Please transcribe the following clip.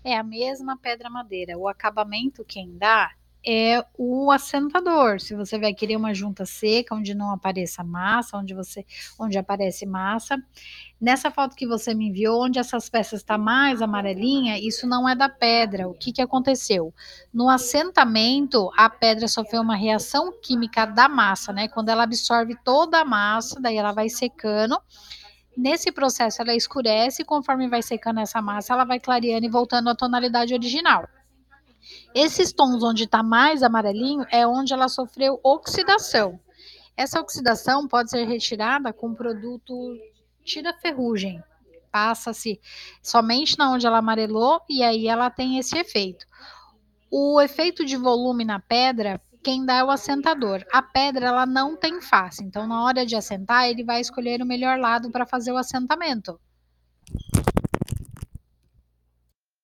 É a mesma pedra madeira. O acabamento quem dá é o assentador. Se você vai querer uma junta seca, onde não apareça massa, onde aparece massa. Nessa foto que você me enviou, onde essas peças está mais amarelinha, isso não é da pedra. O que que aconteceu? No assentamento, a pedra sofreu uma reação química da massa, né? Quando ela absorve toda a massa, daí ela vai secando. Nesse processo, ela escurece, e conforme vai secando essa massa, ela vai clareando e voltando à tonalidade original. Esses tons onde está mais amarelinho é onde ela sofreu oxidação. Essa oxidação pode ser retirada com produto tira ferrugem. Passa-se somente na onde ela amarelou e aí ela tem esse efeito. O efeito de volume na pedra, quem dá é o assentador. A pedra ela não tem face, então na hora de assentar ele vai escolher o melhor lado para fazer o assentamento.